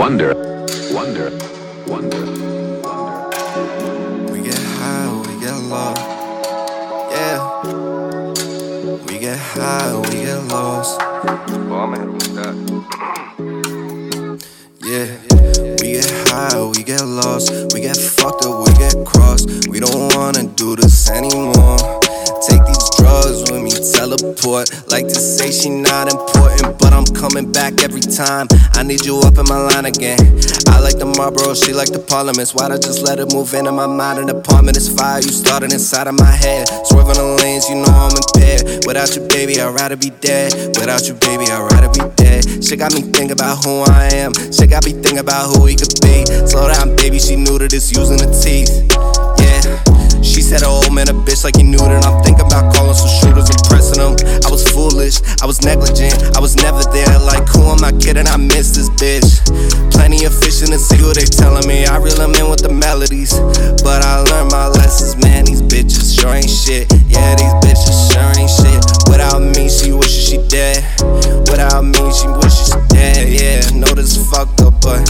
Wonder, wonder, wonder. We get high, we get low. Yeah. We get high, we get lost. Well, I'm gonna hit that. Yeah. We get high, we get lost. We get fucked up, we get crossed. We don't wanna do this anymore. Take these drugs with me, teleport. Like to say she not important, but I'm coming back every time. I need you up in my line again. I like the Marlboro, she like the Parliaments. Why'd I just let it move into my mind? An apartment is fire, you started inside of my head. Swerving the lanes, you know I'm impaired. Without you, baby, I'd rather be dead. Without you, baby, I'd rather be dead. Shit got me thinking about who I am. Shit got me thinking about who we could be. Slow down, baby, she knew that it's using the teeth. Yeah. She said, oh, man, a bitch like you knew that. I'm thinking about calling some shooters and pressing them. I was foolish, I was negligent, I was never there. Like, who am I kidding? I miss this bitch. Plenty of fish in the sea, what they telling me. I reel them in with the melodies, but I learned my lessons, man. These bitches sure ain't shit. Yeah, these bitches sure ain't shit. Without me, she wishes she dead. Without me, she wishes she dead. Yeah, know this fucked up, but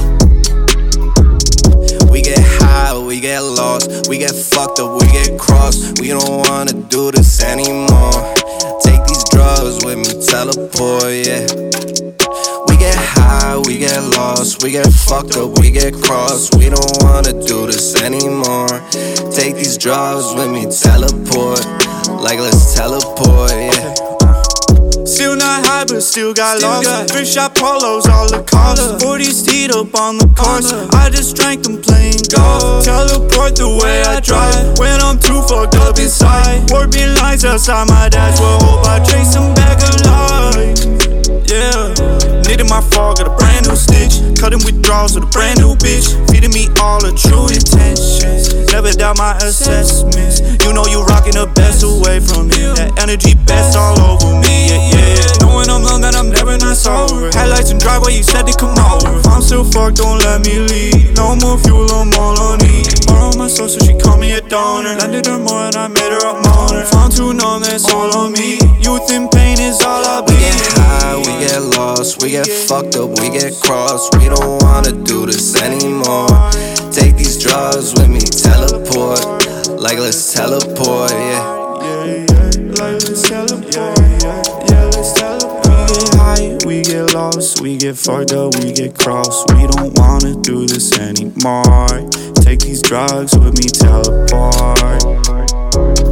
we get high, we get lost. We get fucked up, we get crossed. We don't wanna do this anymore. Take these drugs with me, teleport, yeah. We get high, we get lost. We get fucked up, we get crossed. We don't wanna do this anymore. Take these drugs with me, teleport. Like let's teleport, yeah. Still not high, but still got lost. Thrift shop polos, all the cost. 40s teed up on the course. I just drank them playing golf. Teleport the way I drive when I'm too fucked up inside. Warping lines outside my dashboard. Hope I chase them back alive. Yeah. Knitting my fall, got a brand new stitch. Cutting withdrawals with a brand new bitch. Feeding me all the true intentions. Never doubt my assessments. You know you rocking the best away from me. That energy best all over me, yeah, yeah. Knowing I'm alone that I'm never not sober. Headlights and driveway, you said to come over. If I'm still fucked, don't let me leave. No more fuel, I'm all on E. Borrow my soul, so she called me a donor. Landed her more and I made her a moaner. If I'm too numb, that's all on me. Youth and pain is all I bleed. We get high, we get lost. We get fucked up, we get crossed. We don't wanna do this anymore. Take these drugs with me, teleport. Like let's teleport, yeah. Like let's teleport, yeah, let's teleport. We get high, we get lost. We get fucked up, we get crossed. We don't wanna do this anymore. Take these drugs with me, teleport.